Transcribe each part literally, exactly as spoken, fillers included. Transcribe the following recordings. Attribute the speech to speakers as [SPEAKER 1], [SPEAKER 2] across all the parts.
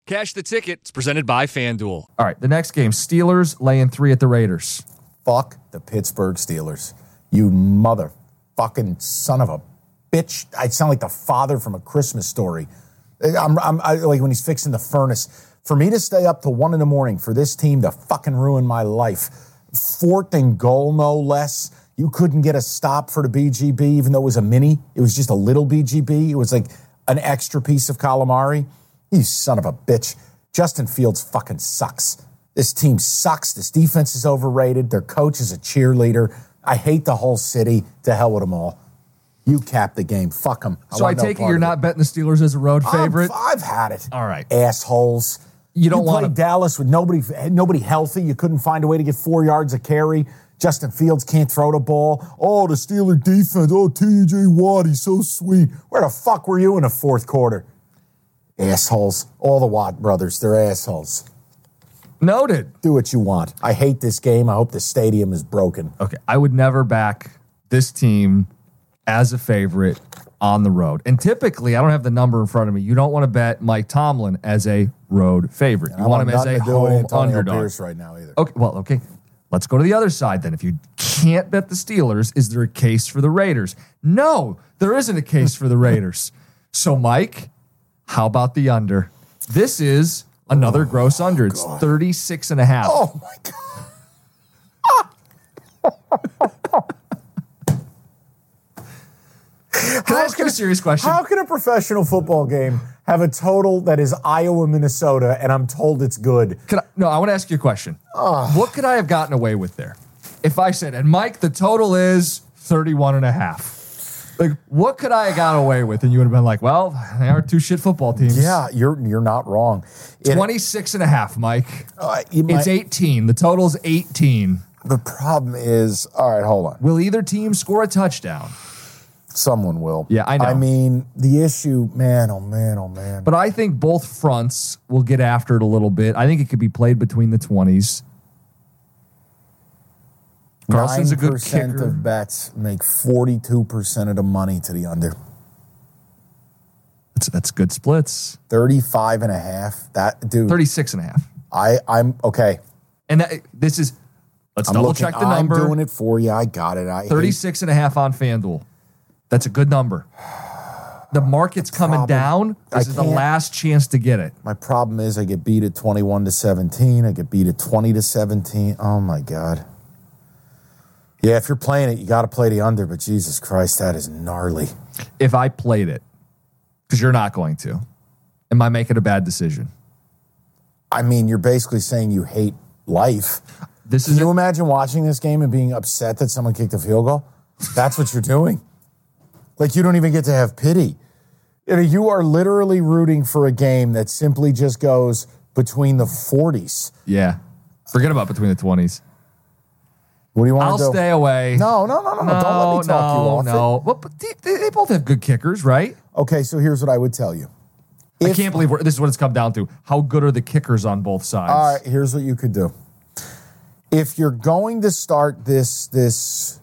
[SPEAKER 1] Cash the ticket. It's presented by FanDuel.
[SPEAKER 2] All right, the next game, Steelers laying three at the Raiders.
[SPEAKER 3] Fuck the Pittsburgh Steelers. You motherfucking son of a bitch. I sound like the father from A Christmas Story. I'm, I'm I, like when he's fixing the furnace. For me to stay up till one in the morning for this team to fucking ruin my life. Fourth and goal, no less. You couldn't get a stop for the B G B, even though it was a mini. It was just a little B G B. It was like an extra piece of calamari. You son of a bitch. Justin Fields fucking sucks. This team sucks. This defense is overrated. Their coach is a cheerleader. I hate the whole city. To hell with them all. You cap the game. Fuck them.
[SPEAKER 2] So I, I take it you're not betting the Steelers as a road favorite?
[SPEAKER 3] I've, I've had it.
[SPEAKER 2] All right.
[SPEAKER 3] Assholes.
[SPEAKER 2] You don't
[SPEAKER 3] you
[SPEAKER 2] want to
[SPEAKER 3] play Dallas with nobody nobody healthy. You couldn't find a way to get four yards of carry. Justin Fields can't throw the ball. Oh, the Steeler defense. Oh, T J Watt, he's so sweet. Where the fuck were you in the fourth quarter? Assholes. All the Watt brothers, they're assholes.
[SPEAKER 2] Noted.
[SPEAKER 3] Do what you want. I hate this game. I hope the stadium is broken.
[SPEAKER 2] Okay, I would never back this team as a favorite on the road. And typically, I don't have the number in front of me. You don't want to bet Mike Tomlin as a road favorite. You want him as a home underdog.
[SPEAKER 3] Pierce right now either.
[SPEAKER 2] Okay, well, okay. Let's go to the other side then. If you can't bet the Steelers, is there a case for the Raiders? No, there isn't a case for the Raiders. So, Mike, how about the under? This is another oh, gross under. It's God. thirty-six and a half.
[SPEAKER 3] Oh, my God.
[SPEAKER 2] Can I ask you a serious question?
[SPEAKER 3] How can a professional football game have a total that is Iowa, Minnesota, and I'm told it's good?
[SPEAKER 2] Can I, no, I want to ask you a question. Uh, what could I have gotten away with there? If I said, and Mike, the total is thirty-one and a half. Like, what could I have got away with? And you would have been like, well, they are two shit football teams.
[SPEAKER 3] Yeah, you're you're not wrong.
[SPEAKER 2] It, twenty-six and a half, Mike.
[SPEAKER 3] Uh,
[SPEAKER 2] it's might, eighteen. The total's eighteen.
[SPEAKER 3] The problem is, all right, hold on.
[SPEAKER 2] Will either team score a touchdown?
[SPEAKER 3] Someone will.
[SPEAKER 2] Yeah, I know.
[SPEAKER 3] I mean, the issue, man, oh, man, oh, man.
[SPEAKER 2] But I think both fronts will get after it a little bit. I think it could be played between the twenties. Carlson's a good kicker.
[SPEAKER 3] nine percent of bets make forty-two percent of the money to the under.
[SPEAKER 2] That's, that's good splits.
[SPEAKER 3] thirty-five and a half. That, dude.
[SPEAKER 2] thirty-six and a half.
[SPEAKER 3] I, I'm, okay.
[SPEAKER 2] And that, this is, let's
[SPEAKER 3] I'm
[SPEAKER 2] double
[SPEAKER 3] looking,
[SPEAKER 2] check the number.
[SPEAKER 3] I'm doing it for you. I got it. I
[SPEAKER 2] thirty-six hate. And a half on FanDuel. That's a good number. The market's coming
[SPEAKER 3] problem,
[SPEAKER 2] down. This is the last chance to get it.
[SPEAKER 3] My problem is I get beat at twenty-one to seventeen. I get beat at twenty to seventeen. Oh, my God. Yeah, if you're playing it, you got to play the under, but Jesus Christ, that is gnarly.
[SPEAKER 2] If I played it, because you're not going to, am I making a bad decision?
[SPEAKER 3] I mean, you're basically saying you hate life.
[SPEAKER 2] This
[SPEAKER 3] Can
[SPEAKER 2] is
[SPEAKER 3] you
[SPEAKER 2] a-
[SPEAKER 3] imagine watching this game and being upset that someone kicked a field goal? That's what you're doing. Like, you don't even get to have pity. You know, you are literally rooting for a game that simply just goes between the forties.
[SPEAKER 2] Yeah. Forget about between the twenties.
[SPEAKER 3] What do you want
[SPEAKER 2] I'll
[SPEAKER 3] to do?
[SPEAKER 2] stay away.
[SPEAKER 3] No, no, no, no, no. Don't let me talk
[SPEAKER 2] no,
[SPEAKER 3] you off
[SPEAKER 2] no.
[SPEAKER 3] it.
[SPEAKER 2] Well, but they, they both have good kickers, right?
[SPEAKER 3] Okay, so here's what I would tell you.
[SPEAKER 2] I
[SPEAKER 3] If,
[SPEAKER 2] can't believe we're, this is what it's come down to. How good are the kickers on both sides?
[SPEAKER 3] All right, here's what you could do. If you're going to start this this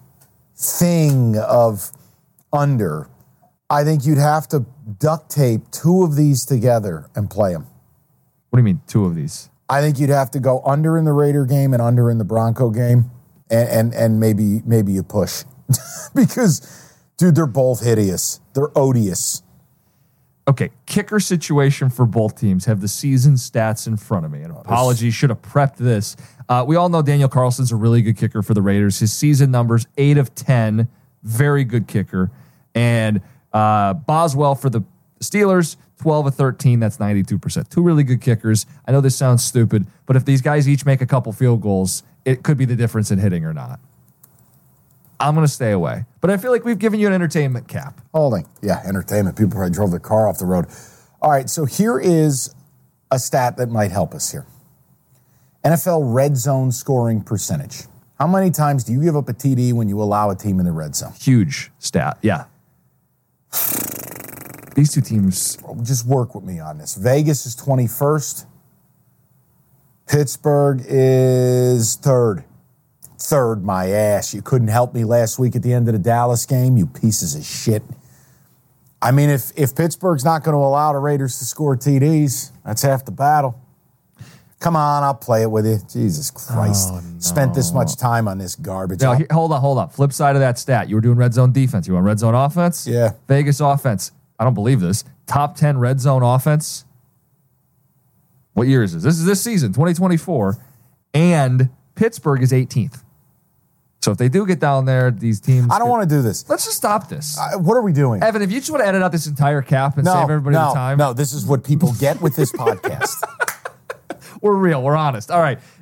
[SPEAKER 3] thing of under, I think you'd have to duct tape two of these together and play them.
[SPEAKER 2] What do you mean, two of these?
[SPEAKER 3] I think you'd have to go under in the Raider game and under in the Bronco game, and and, and maybe maybe you push. Because, dude, they're both hideous. They're odious.
[SPEAKER 2] Okay, kicker situation for both teams. Have the season stats in front of me. And apologies, should have prepped this. Uh, we all know Daniel Carlson's a really good kicker for the Raiders. His season numbers, eight of ten. Very good kicker. And uh, Boswell for the Steelers, twelve of thirteen. That's ninety-two percent. Two really good kickers. I know this sounds stupid, but if these guys each make a couple field goals, it could be the difference in hitting or not. I'm going to stay away. But I feel like we've given you an entertainment cap.
[SPEAKER 3] Holding. Yeah, entertainment. People probably drove their car off the road. All right, so here is a stat that might help us here. N F L red zone scoring percentage. How many times do you give up a T D when you allow a team in the red zone?
[SPEAKER 2] Huge stat, yeah. These two teams...
[SPEAKER 3] Just work with me on this. Vegas is twenty-first. Pittsburgh is third. Third, my ass. You couldn't help me last week at the end of the Dallas game, you pieces of shit. I mean, if if Pittsburgh's not going to allow the Raiders to score T Ds, that's half the battle. Come on, I'll play it with you. Jesus Christ.
[SPEAKER 2] Oh, no.
[SPEAKER 3] Spent this much time on this garbage.
[SPEAKER 2] Now, here, hold on, hold on. Flip side of that stat. You were doing red zone defense. You want red zone offense?
[SPEAKER 3] Yeah.
[SPEAKER 2] Vegas offense. I don't believe this. Top ten red zone offense. What year is this? This is this season, twenty twenty-four. And Pittsburgh is eighteenth. So if they do get down there, these teams.
[SPEAKER 3] I don't want to do this.
[SPEAKER 2] Let's just stop this.
[SPEAKER 3] Uh, what are we doing?
[SPEAKER 2] Evan, if you just want to edit out this entire cap and
[SPEAKER 3] no,
[SPEAKER 2] save everybody
[SPEAKER 3] no,
[SPEAKER 2] the time.
[SPEAKER 3] No, this is what people get with this podcast.
[SPEAKER 2] We're real. We're honest. All right.